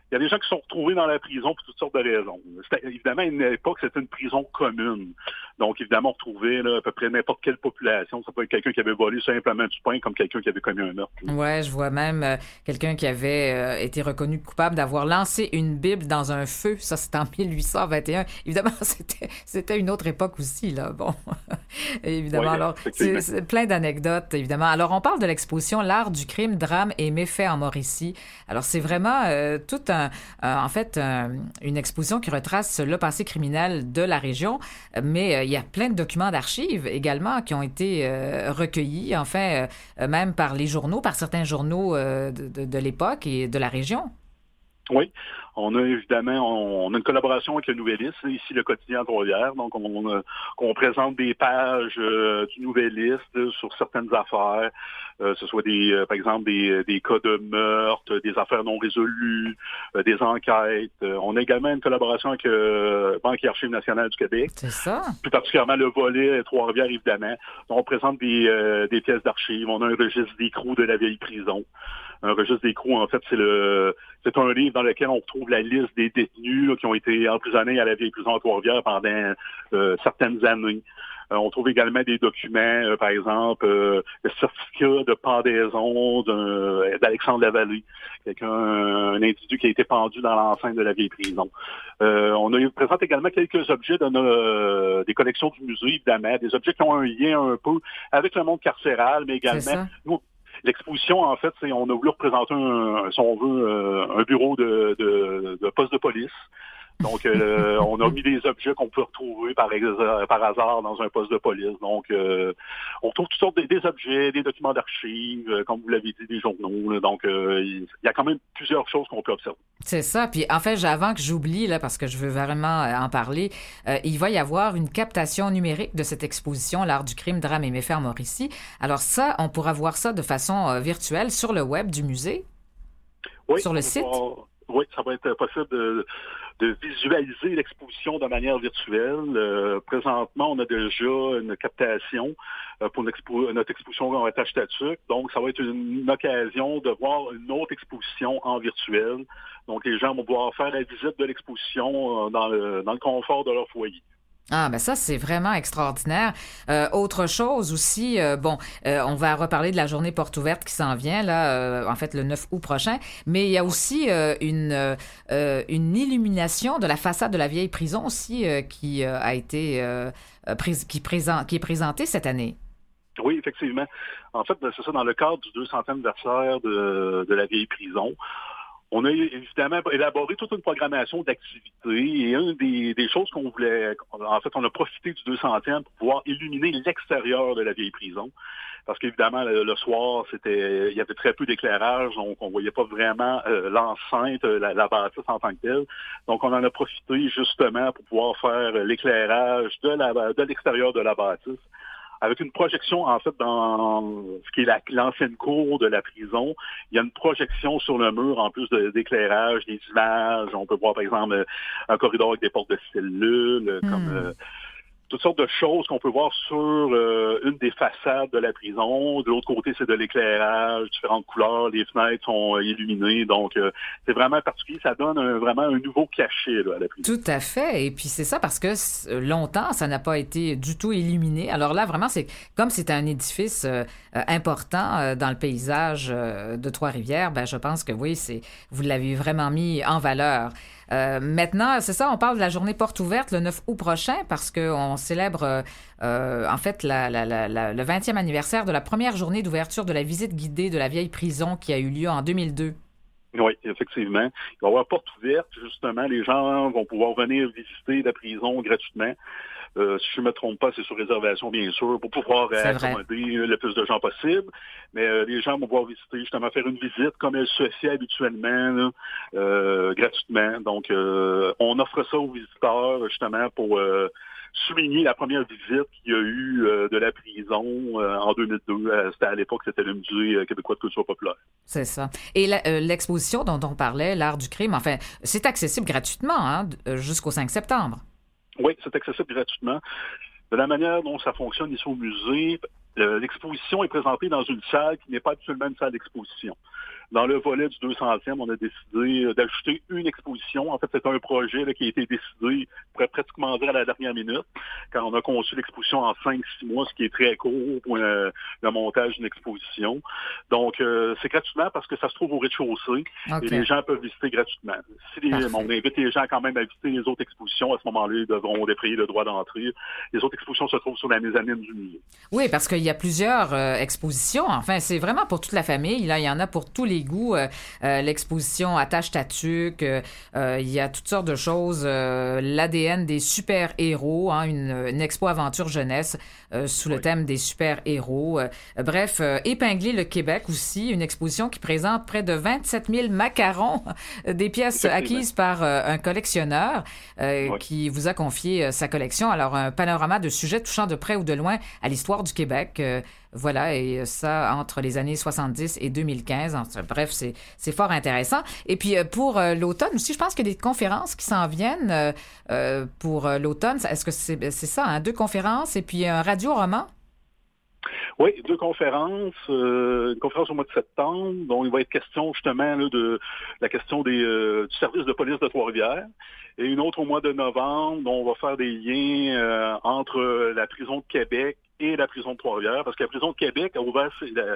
il y a des gens qui sont retrouvés dans la prison pour toutes sortes de raisons. C'était, évidemment, à une époque, c'était une prison commune. Donc, évidemment, on retrouvait là, à peu près n'importe quelle population. Ça peut être quelqu'un qui avait volé simplement du pain comme quelqu'un qui avait commis un meurtre. Ouais, je vois même euh, quelqu'un qui avait euh, été reconnu coupable d'avoir lancé une Bible dans un feu. Ça, c'était en mille huit cent vingt et un. Évidemment, c'était, c'était une autre époque aussi, là. Bon, évidemment. Oui, alors, c'est, c'est plein d'anecdotes, évidemment. Alors, on parle de l'exposition L'art du crime, drame et méfaits en Mauricie. Alors, c'est vraiment euh, tout un, euh, en fait, un, une exposition qui retrace le passé criminel de la région, mais euh, il y a plein de documents d'archives également qui ont été euh, recueillis, enfin, euh, même par les journaux, par certains journaux euh, de, de, de l'époque et de la région. Oui, on a évidemment, on, on a une collaboration avec le Nouvelliste, ici le quotidien Trois-Rivières, donc on, on, on présente des pages euh, du Nouvelliste euh, sur certaines affaires, euh, ce soit des, euh, par exemple des, des cas de meurtre, des affaires non résolues, euh, des enquêtes. Euh, on a également une collaboration avec euh, Banque et Archives nationales du Québec. C'est ça. Plus particulièrement le volet Trois-Rivières, évidemment. On présente des, euh, des pièces d'archives. On a un registre d'écrous de la vieille prison. Un registre d'écrous, en fait, c'est le c'est un livre dans lequel on retrouve la liste des détenus là, qui ont été emprisonnés à la vieille prison de Trois-Rivières pendant euh, certaines années. Euh, on trouve également des documents, euh, par exemple, euh, le certificat de pendaison d'un, d'Alexandre Lavallée, quelqu'un, un individu qui a été pendu dans l'enceinte de la vieille prison. Euh, on a présente également quelques objets de nos, euh, des collections du musée, évidemment, des objets qui ont un lien un peu avec le monde carcéral, mais également nous, l'exposition, en fait, c'est on a voulu représenter, un, si on veut, euh, un bureau de, de, de poste de police. Donc, euh, on a mis des objets qu'on peut retrouver par, par hasard dans un poste de police. Donc, euh, on retrouve toutes sortes de, des objets, des documents d'archives, euh, comme vous l'avez dit, des journaux. Là. Donc, euh, il y a quand même plusieurs choses qu'on peut observer. C'est ça. Puis, en fait, avant que j'oublie, là, parce que je veux vraiment en parler, euh, il va y avoir une captation numérique de cette exposition, L'art du crime, drame et méfaits en Mauricie. Alors ça, on pourra voir ça de façon euh, virtuelle sur le web du musée? Oui. Sur le site? Va, oui, ça va être possible de... de visualiser l'exposition de manière virtuelle. Euh, présentement, on a déjà une captation euh, pour l'expo- notre exposition en attache statut. Donc, ça va être une, une occasion de voir une autre exposition en virtuel. Donc, les gens vont pouvoir faire la visite de l'exposition euh, dans, le, dans le confort de leur foyer. Ah, ben ça, c'est vraiment extraordinaire. Euh, autre chose aussi, euh, bon, euh, on va reparler de la journée porte ouverte qui s'en vient, là, euh, en fait, le neuf août prochain, mais il y a aussi euh, une, euh, une illumination de la façade de la vieille prison aussi euh, qui euh, a été, euh, pré- qui, présent, qui est présentée cette année. Oui, effectivement. En fait, c'est ça, dans le cadre du deux centième anniversaire de, de la vieille prison, on a évidemment élaboré toute une programmation d'activités et une des, des choses qu'on voulait, en fait, on a profité du deux centième pour pouvoir illuminer l'extérieur de la vieille prison. Parce qu'évidemment, le, le soir, c'était, il y avait très peu d'éclairage, donc on voyait pas vraiment euh, l'enceinte, la, la bâtisse en tant que telle. Donc, on en a profité justement pour pouvoir faire l'éclairage de, la, de l'extérieur de la bâtisse. Avec une projection, en fait, dans ce qui est la, l'ancienne cour de la prison, il y a une projection sur le mur, en plus de, d'éclairage, des images. On peut voir, par exemple, un corridor avec des portes de cellules, hmm. comme euh, toutes sortes de choses qu'on peut voir sur euh, une des façades de la prison. De l'autre côté, c'est de l'éclairage, différentes couleurs, les fenêtres sont euh, illuminées. Donc, euh, c'est vraiment particulier. Ça donne un, vraiment un nouveau cachet là, à la prison. Tout à fait. Et puis, c'est ça parce que longtemps, ça n'a pas été du tout illuminé. Alors là, vraiment, c'est comme c'est un édifice euh, important euh, dans le paysage euh, de Trois-Rivières, ben, je pense que oui, c'est vous l'avez vraiment mis en valeur. Euh, maintenant, c'est ça, on parle de la journée porte ouverte le neuf août prochain parce qu'on célèbre euh, euh, en fait la, la, la, la, le vingtième anniversaire de la première journée d'ouverture de la visite guidée de la vieille prison qui a eu lieu en deux mille deux. Oui, effectivement. Il va y avoir porte ouverte, justement. Les gens vont pouvoir venir visiter la prison gratuitement. Euh, si je ne me trompe pas, c'est sur réservation, bien sûr, pour pouvoir euh, accommoder le plus de gens possible. Mais euh, les gens vont pouvoir visiter, justement, faire une visite comme elle se fait habituellement, là, euh, gratuitement. Donc, euh, on offre ça aux visiteurs, justement, pour euh, souligner la première visite qu'il y a eu euh, de la prison euh, en deux mille deux. Euh, c'était à l'époque, c'était le Musée québécois de culture populaire. C'est ça. Et la, euh, l'exposition dont on parlait, L'art du crime, enfin, c'est accessible gratuitement hein, jusqu'au cinq septembre. Oui, c'est accessible gratuitement. De la manière dont ça fonctionne ici au musée, l'exposition est présentée dans une salle qui n'est pas actuellement une salle d'exposition. Dans le volet du deux centième, on a décidé d'ajouter une exposition. En fait, c'est un projet là, qui a été décidé pour pratiquement dire à la dernière minute, quand on a conçu l'exposition en cinq six mois, ce qui est très court pour le, le montage d'une exposition. Donc, euh, c'est gratuitement parce que ça se trouve au rez-de-chaussée okay. et les gens peuvent visiter gratuitement. Si les, on invite les gens quand même à visiter les autres expositions, à ce moment-là, ils devront dépayer le droit d'entrée. Les autres expositions se trouvent sur la mezzanine du musée. Oui, parce qu'il y a plusieurs euh, expositions. Enfin, c'est vraiment pour toute la famille. Là, il y en a pour tous les goûts. Euh, euh, l'exposition Attache ta tuque, euh, euh, il y a toutes sortes de choses. Euh, L'A D N des super-héros, hein, une, une expo aventure jeunesse euh, sous oui. le thème des super-héros. Euh, bref, euh, Épingler le Québec aussi, une exposition qui présente près de vingt-sept mille macarons, des pièces acquises par euh, un collectionneur euh, oui. qui vous a confié euh, sa collection. Alors, un panorama de sujets touchant de près ou de loin à l'histoire du Québec. Euh, voilà, et ça, entre les années soixante-dix et deux mille quinze. Bref, c'est, c'est fort intéressant. Et puis, pour euh, l'automne aussi, je pense qu'il y a des conférences qui s'en viennent euh, euh, pour euh, l'automne. Est-ce que c'est, c'est ça, hein? Deux conférences et puis un radio-roman? Oui, deux conférences. Euh, une conférence au mois de septembre, dont il va être question justement là, de la question des, euh, du service de police de Trois-Rivières. Et une autre au mois de novembre, dont on va faire des liens euh, entre la prison de Québec et la prison de Trois-Rivières, parce que la prison de Québec a ouvert la,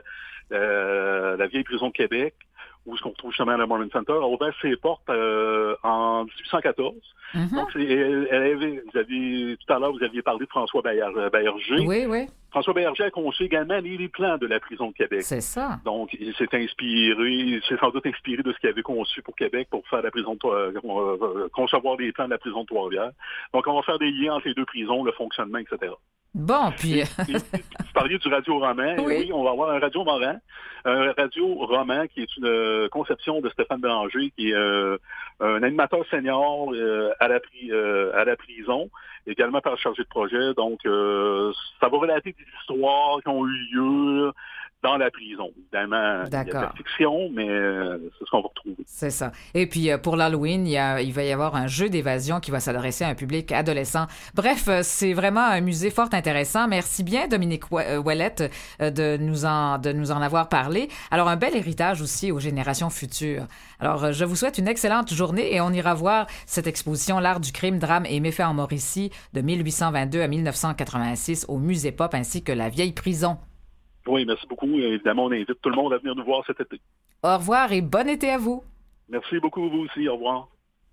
la, la vieille prison de Québec, où ce qu'on retrouve justement à la Mormon Center, a ouvert ses portes euh, en dix-huit cent quatorze. Mm-hmm. Donc, c'est, elle, elle avait, vous aviez, tout à l'heure, vous aviez parlé de François Baillarger. Oui, oui. François Baillarger a conçu également les, les plans de la prison de Québec. C'est ça. Donc, il s'est inspiré, il s'est sans doute inspiré de ce qu'il avait conçu pour Québec pour faire la prison de, euh, concevoir les plans de la prison de Trois-Rivières. Donc, on va faire des liens entre les deux prisons, le fonctionnement, et cetera. Bon, puis... Vous parliez du radio-roman. Oui. oui, on va avoir un radio-roman. Un radio-roman qui est une conception de Stéphane Bélanger, qui est euh, un animateur senior euh, à, la pri- euh, à la prison, également par chargé de projet. Donc, euh, ça va relater des histoires qui ont eu lieu dans la prison. Évidemment, D'accord. il y a de la fiction, mais euh, c'est ce qu'on va retrouver. C'est ça. Et puis, euh, pour l'Halloween, il, y a, il va y avoir un jeu d'évasion qui va s'adresser à un public adolescent. Bref, euh, c'est vraiment un musée fort intéressant. Merci bien, Dominique Ouellette, euh, de, nous en, de nous en avoir parlé. Alors, un bel héritage aussi aux générations futures. Alors, euh, je vous souhaite une excellente journée et on ira voir cette exposition L'art du crime, drame et méfaits en Mauricie de mille huit cent vingt-deux à mille neuf cent quatre-vingt-six au Musée Pop ainsi que la vieille prison. Oui, merci beaucoup. Évidemment, on invite tout le monde à venir nous voir cet été. Au revoir et bon été à vous. Merci beaucoup, vous aussi. Au revoir.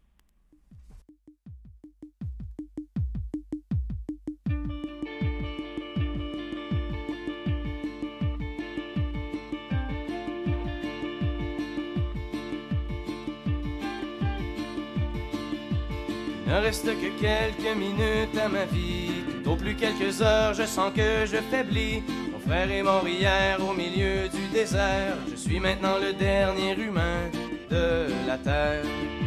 Il ne reste que quelques minutes à ma vie. Au plus quelques heures, je sens que je faiblis. Mon frère est mort hier au milieu du désert. Je suis maintenant le dernier humain de la terre.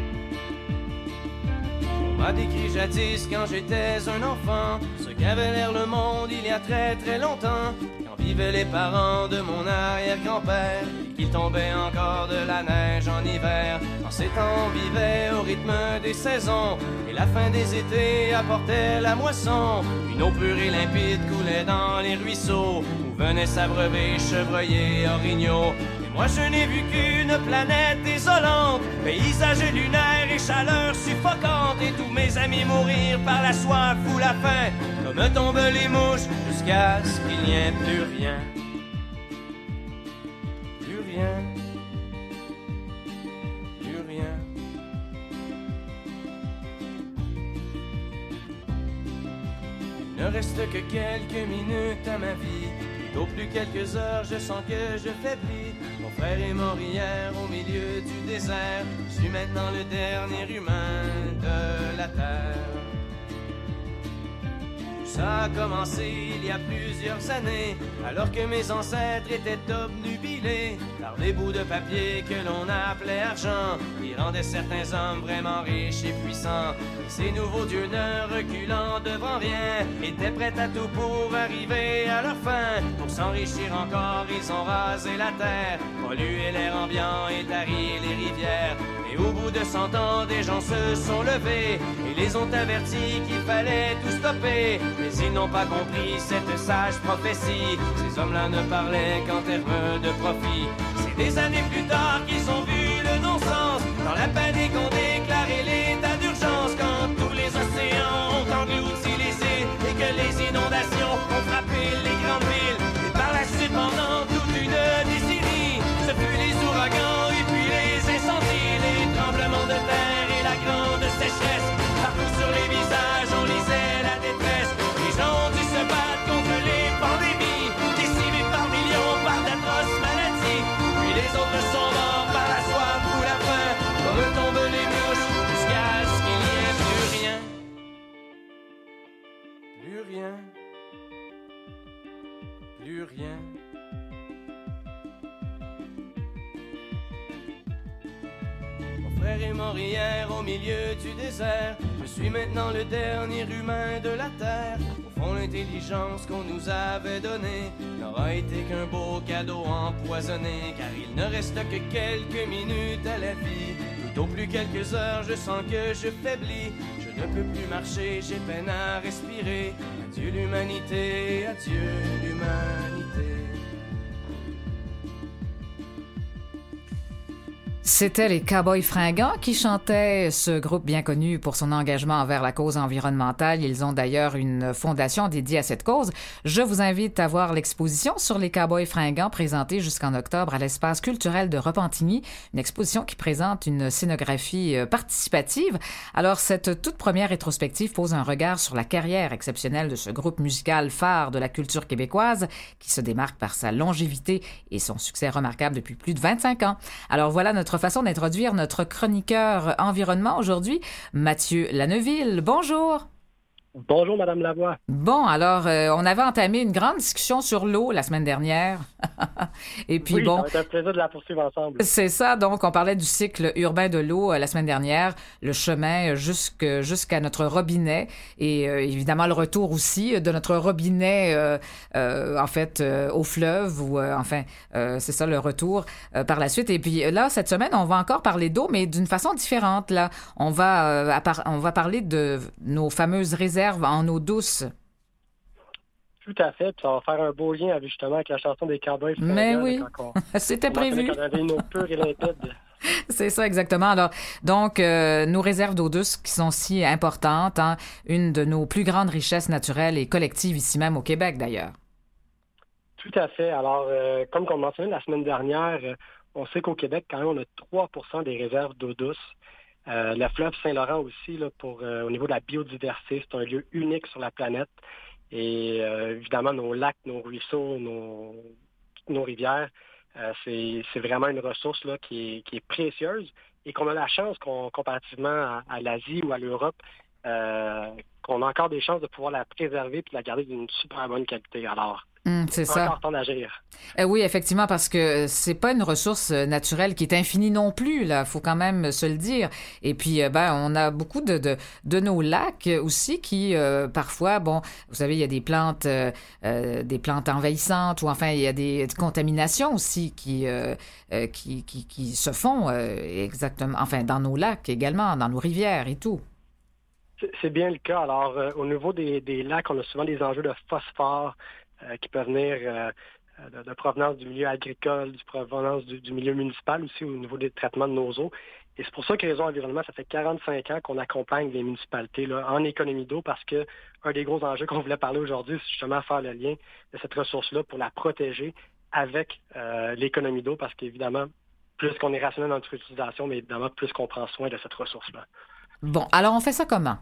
On m'a décrit jadis quand j'étais un enfant ce qu'avait l'air le monde il y a très très longtemps, quand vivaient les parents de mon arrière-grand-père et qu'il tombait encore de la neige en hiver. En ces temps on vivait au rythme des saisons et la fin des étés apportait la moisson. Une eau pure et limpide coulait dans les ruisseaux où venaient s'abreuver chevreuils, orignaux. Moi je n'ai vu qu'une planète désolante, paysage lunaire et chaleur suffocante, et tous mes amis mourir par la soif ou la faim, comme tombent les mouches, jusqu'à ce qu'il n'y ait plus rien. Plus rien. Plus rien. Il ne reste que quelques minutes à ma vie. Au plus quelques heures, je sens que je faiblis. Mon frère est mort hier au milieu du désert. Je suis maintenant le dernier humain de la terre. Ça a commencé il y a plusieurs années, alors que mes ancêtres étaient obnubilés par des bouts de papier que l'on appelait argent, qui rendaient certains hommes vraiment riches et puissants. Et ces nouveaux dieux ne reculant devant rien, étaient prêts à tout pour arriver à leur fin. Pour s'enrichir encore, ils ont rasé la terre, pollué l'air ambiant et tari les rivières. Et au bout de cent ans, des gens se sont levés et les ont avertis qu'il fallait tout stopper. Mais ils n'ont pas compris cette sage prophétie. Ces hommes-là ne parlaient qu'en termes de profit. Ces C'est des années plus tard qu'ils ont vu le non-sens. Dans la panique, on déclarait l'état d'urgence. Quand tous les océans ont englouti les îles et que les inondations ont frappé les grandes villes. Et par la suite, pendant toute une décennie, ce fut les ouragans et puis les incendies, les tremblements de terre et la grande sécheresse. Partout sur les visages, on lisait la détresse. Les gens ont dû se battre contre les pandémies, décimés par millions par d'atroces maladies. Puis les autres sont morts par la soif ou la faim, comme tombent les mouches, jusqu'à ce qu'il n'y ait plus rien. Plus rien. Plus rien. Mon frère est mort hier au milieu du désert. Je suis maintenant le dernier humain de la terre. Au fond, l'intelligence qu'on nous avait donnée n'aura été qu'un beau cadeau empoisonné, car il ne reste que quelques minutes à la vie. Tout au plus quelques heures, je sens que je faiblis. Je ne peux plus marcher, j'ai peine à respirer. Adieu l'humanité, adieu l'humanité. C'était les Cowboys Fringants qui chantaient, ce groupe bien connu pour son engagement envers la cause environnementale. Ils ont d'ailleurs une fondation dédiée à cette cause. Je vous invite à voir l'exposition sur les Cowboys Fringants présentée jusqu'en octobre à l'Espace culturel de Repentigny, une exposition qui présente une scénographie participative. Alors, cette toute première rétrospective pose un regard sur la carrière exceptionnelle de ce groupe musical phare de la culture québécoise qui se démarque par sa longévité et son succès remarquable depuis plus de vingt-cinq ans. Alors, voilà notre façon d'introduire notre chroniqueur environnement aujourd'hui, Mathieu Lanneville. Bonjour. Bonjour, Madame Lavoie. Bon, alors, euh, on avait entamé une grande discussion sur l'eau la semaine dernière. Et puis, oui, bon. ça va être un plaisir de la poursuivre ensemble. C'est ça. Donc, on parlait du cycle urbain de l'eau euh, la semaine dernière, le chemin jusque, jusqu'à notre robinet et euh, évidemment le retour aussi de notre robinet, euh, euh, en fait, euh, au fleuve ou, euh, enfin, euh, c'est ça le retour euh, par la suite. Et puis là, cette semaine, on va encore parler d'eau, mais d'une façon différente. Là, on va, euh, à par- on va parler de nos fameuses réserves en eau douce. Tout à fait. Puis ça va faire un beau lien avec, justement avec la chanson des Cowboys. Mais oui, on... c'était prévu. On avait une eau pure et limpide. C'est ça, exactement. Alors, donc, euh, nos réserves d'eau douce qui sont si importantes, hein, une de nos plus grandes richesses naturelles et collectives ici même au Québec, d'ailleurs. Tout à fait. Alors, euh, comme on mentionnait la semaine dernière, euh, on sait qu'au Québec, quand même, on a trois pour cent des réserves d'eau douce. Euh, le fleuve Saint-Laurent aussi, là, pour, euh, au niveau de la biodiversité, c'est un lieu unique sur la planète. Et euh, évidemment, nos lacs, nos ruisseaux, nos, nos rivières, euh, c'est, c'est vraiment une ressource là, qui, est, qui est précieuse et qu'on a la chance, qu'on, comparativement à, à l'Asie ou à l'Europe, euh, qu'on a encore des chances de pouvoir la préserver et de la garder d'une super bonne qualité. Alors, Mmh, c'est ça. encore temps d'agir. Euh, oui, effectivement, parce que c'est pas une ressource naturelle qui est infinie non plus, là. Faut quand même se le dire. Et puis, euh, ben, on a beaucoup de, de, de nos lacs aussi qui, euh, parfois, bon, vous savez, il y a des plantes, euh, euh, des plantes envahissantes ou enfin, il y a des contaminations aussi qui, euh, euh, qui, qui, qui se font euh, exactement, enfin, dans nos lacs également, dans nos rivières et tout. C'est, c'est bien le cas. Alors, euh, au niveau des, des lacs, on a souvent des enjeux de phosphore, Euh, qui peuvent venir euh, de, de provenance du milieu agricole, de provenance du, du milieu municipal aussi au niveau des traitements de nos eaux. Et c'est pour ça que Réseau Environnement, ça fait quarante-cinq ans qu'on accompagne les municipalités là, en économie d'eau parce que un des gros enjeux qu'on voulait parler aujourd'hui, c'est justement faire le lien de cette ressource-là pour la protéger avec euh, l'économie d'eau parce qu'évidemment, plus qu'on est rationnel dans notre utilisation, mais évidemment, plus qu'on prend soin de cette ressource-là. Bon, alors on fait ça comment?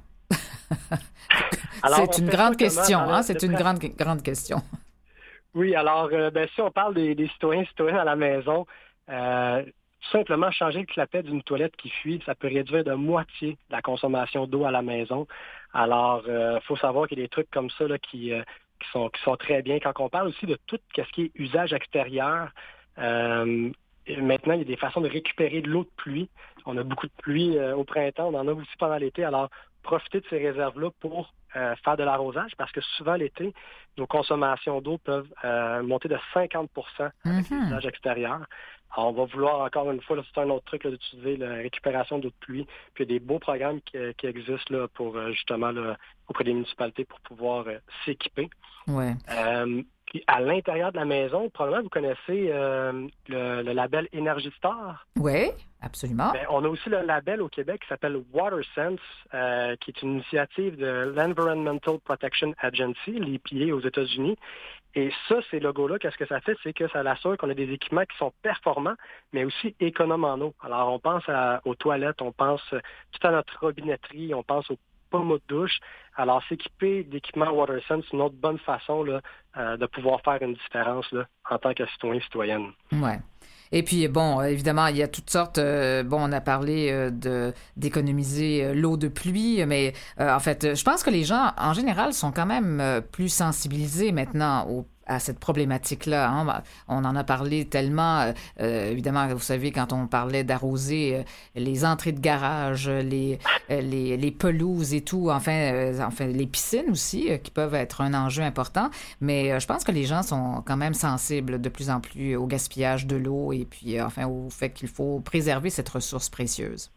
Alors, c'est une grande question, hein? C'est une grande, grande question. Oui, alors, euh, ben, si on parle des, des citoyens et citoyennes à la maison, euh, simplement changer le clapet d'une toilette qui fuit, ça peut réduire de moitié la consommation d'eau à la maison. Alors, il euh, faut savoir qu'il y a des trucs comme ça là, qui, euh, qui, sont, qui sont très bien. Quand on parle aussi de tout ce qui est usage extérieur, euh, maintenant, il y a des façons de récupérer de l'eau de pluie. On a beaucoup de pluie euh, au printemps, on en a aussi pendant l'été. Alors, profiter de ces réserves-là pour euh, faire de l'arrosage parce que souvent l'été, nos consommations d'eau peuvent euh, monter de cinquante pour cent avec mm-hmm. l'usage extérieur. Alors, on va vouloir encore une fois, là, c'est un autre truc là, d'utiliser la récupération d'eau de pluie. Puis il y a des beaux programmes qui, qui existent là, pour euh, justement là, auprès des municipalités pour pouvoir euh, s'équiper. Ouais. Euh, Puis à l'intérieur de la maison, probablement vous connaissez euh, le, le label Energy Star. Oui, absolument. Ben, on a aussi le label au Québec qui s'appelle WaterSense, euh, qui est une initiative de l'Environmental Protection Agency, l'E P A aux États-Unis. Et ça, ces logos-là, qu'est-ce que ça fait? C'est que ça assure qu'on a des équipements qui sont performants, mais aussi économes en eau. Alors, on pense à, aux toilettes, on pense tout à notre robinetterie, on pense aux pommes de douche. Alors, s'équiper d'équipements WaterSense, c'est une autre bonne façon là, euh, de pouvoir faire une différence là, en tant que citoyen, citoyenne. Ouais. Et puis, bon, évidemment, il y a toutes sortes... Euh, bon, on a parlé euh, de, d'économiser euh, l'eau de pluie, mais euh, en fait, je pense que les gens, en général, sont quand même euh, plus sensibilisés maintenant au à cette problématique-là. Hein. On en a parlé tellement, euh, évidemment, vous savez, quand on parlait d'arroser euh, les entrées de garage, les, euh, les, les pelouses et tout, enfin, euh, enfin les piscines aussi, euh, qui peuvent être un enjeu important, mais euh, je pense que les gens sont quand même sensibles de plus en plus au gaspillage de l'eau et puis, euh, enfin, au fait qu'il faut préserver cette ressource précieuse.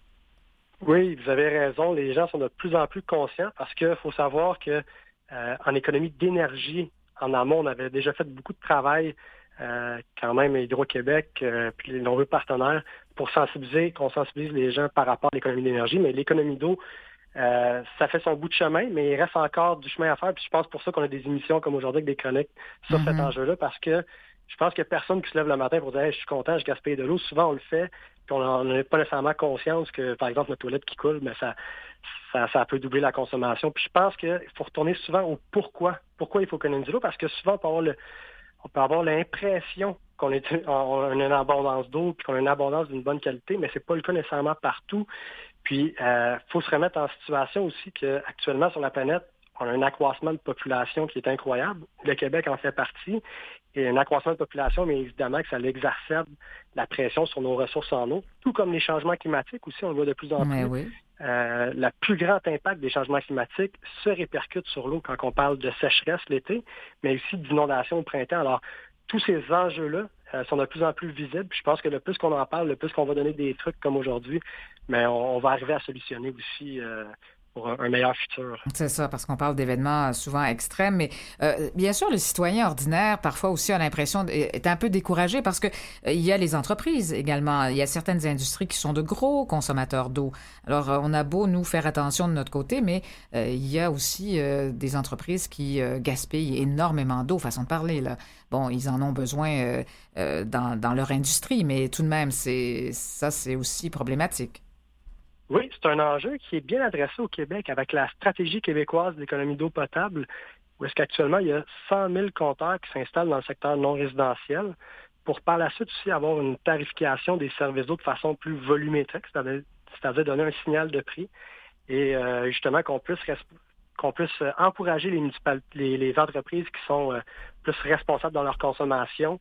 Oui, vous avez raison, les gens sont de plus en plus conscients parce qu'il faut savoir que euh, en économie d'énergie, en amont, on avait déjà fait beaucoup de travail, euh, quand même, Hydro-Québec, euh, puis les nombreux partenaires, pour sensibiliser, qu'on sensibilise les gens par rapport à l'économie d'énergie. Mais l'économie d'eau, euh, ça fait son bout de chemin, mais il reste encore du chemin à faire. Puis je pense pour ça qu'on a des émissions comme aujourd'hui avec des chroniques sur mm-hmm. cet enjeu-là, parce que je pense qu'il n'y a personne qui se lève le matin pour dire hey, « je suis content, je gaspille de l'eau ». Souvent, on le fait, puis on n'a pas nécessairement conscience que, par exemple, notre toilette qui coule, mais ça... Ça, ça peut doubler la consommation. Puis je pense qu'il faut retourner souvent au pourquoi. Pourquoi il faut économiser l'eau? Parce que souvent, on peut avoir, le, on peut avoir l'impression qu'on est, on a une abondance d'eau puis qu'on a une abondance d'une bonne qualité, mais c'est pas le cas nécessairement partout. Puis, il euh, faut se remettre en situation aussi qu'actuellement, sur la planète, on a un accroissement de population qui est incroyable. Le Québec en fait partie. Et un accroissement de population, mais évidemment que ça exacerbe la pression sur nos ressources en eau, tout comme les changements climatiques aussi, on le voit de plus en plus. Oui. Euh, le plus grand impact des changements climatiques se répercute sur l'eau quand on parle de sécheresse l'été, mais aussi d'inondation au printemps. Alors, tous ces enjeux-là euh, sont de plus en plus visibles. Puis je pense que le plus qu'on en parle, le plus qu'on va donner des trucs comme aujourd'hui, mais on, on va arriver à solutionner aussi euh, pour un, un meilleur futur. C'est ça, parce qu'on parle d'événements souvent extrêmes, mais euh, bien sûr, le citoyen ordinaire, parfois aussi, a l'impression, est un peu découragé parce que euh, il y a les entreprises également. Il y a certaines industries qui sont de gros consommateurs d'eau. Alors, euh, on a beau, nous, faire attention de notre côté, mais euh, il y a aussi euh, des entreprises qui euh, gaspillent énormément d'eau, façon de parler, là. Bon, ils en ont besoin euh, euh, dans, dans leur industrie, mais tout de même, c'est ça, c'est aussi problématique. Oui, c'est un enjeu qui est bien adressé au Québec avec la stratégie québécoise d'économie d'eau potable, où est-ce qu'actuellement, il y a cent mille compteurs qui s'installent dans le secteur non résidentiel pour par la suite aussi avoir une tarification des services d'eau de façon plus volumétrique, c'est-à-dire, c'est-à-dire donner un signal de prix et euh, justement qu'on puisse qu'on puisse encourager les, les, les entreprises qui sont euh, plus responsables dans leur consommation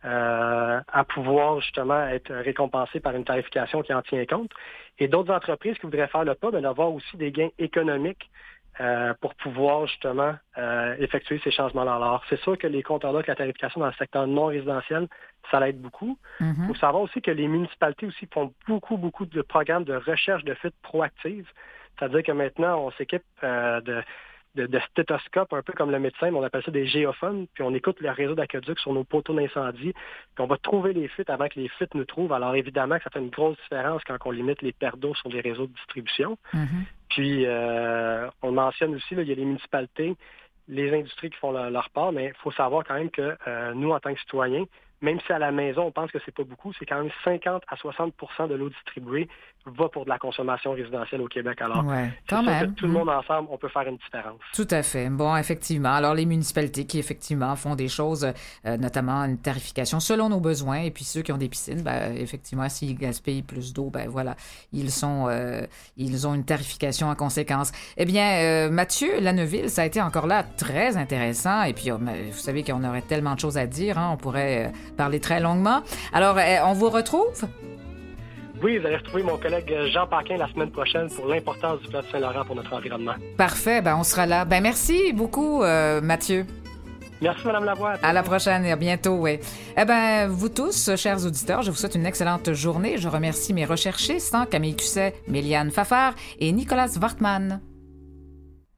euh, à pouvoir justement être récompensées par une tarification qui en tient compte. Et d'autres entreprises qui voudraient faire le pas, mais d'avoir aussi des gains économiques euh, pour pouvoir justement euh, effectuer ces changements-là. Alors, c'est sûr que les compteurs d'eau avec la tarification dans le secteur non résidentiel, ça l'aide beaucoup. Il mm-hmm. faut savoir aussi que les municipalités aussi font beaucoup, beaucoup de programmes de recherche de fuites proactives. C'est-à-dire que maintenant, on s'équipe euh, de, de, de stéthoscopes, un peu comme le médecin, mais on appelle ça des géophones, puis on écoute le réseau d'aqueduc sur nos poteaux d'incendie, puis on va trouver les fuites avant que les fuites nous trouvent. Alors évidemment que ça fait une grosse différence quand on limite les pertes d'eau sur les réseaux de distribution. Mm-hmm. Puis euh, on mentionne aussi, là, il y a les municipalités, les industries qui font leur, leur part, mais il faut savoir quand même que euh, nous, en tant que citoyens, même si à la maison, on pense que c'est pas beaucoup, c'est quand même cinquante à soixante pour cent de l'eau distribuée va pour de la consommation résidentielle au Québec. Alors, ouais, c'est quand sûr même. que tout le monde ensemble, on peut faire une différence. Tout à fait. Bon, effectivement. Alors, les municipalités qui, effectivement, font des choses, euh, notamment une tarification selon nos besoins, et puis ceux qui ont des piscines, ben, effectivement, s'ils gaspillent plus d'eau, ben voilà, ils sont, euh, ils ont une tarification en conséquence. Eh bien, euh, Mathieu Lanneville, ça a été encore là très intéressant, et puis, vous savez qu'on aurait tellement de choses à dire, hein, on pourrait euh, parler très longuement. Alors, euh, on vous retrouve? Oui, vous allez retrouver mon collègue Jean Paquin la semaine prochaine pour l'importance du fleuve Saint-Laurent pour notre environnement. Parfait, ben on sera là. Ben merci beaucoup, euh, Mathieu. Merci, Mme Lavoie. À la prochaine et à bientôt, oui. Eh bien, vous tous, chers auditeurs, je vous souhaite une excellente journée. Je remercie mes recherchistes, hein, Camille Cusset, Méliane Fafard et Nicolas Wartmann.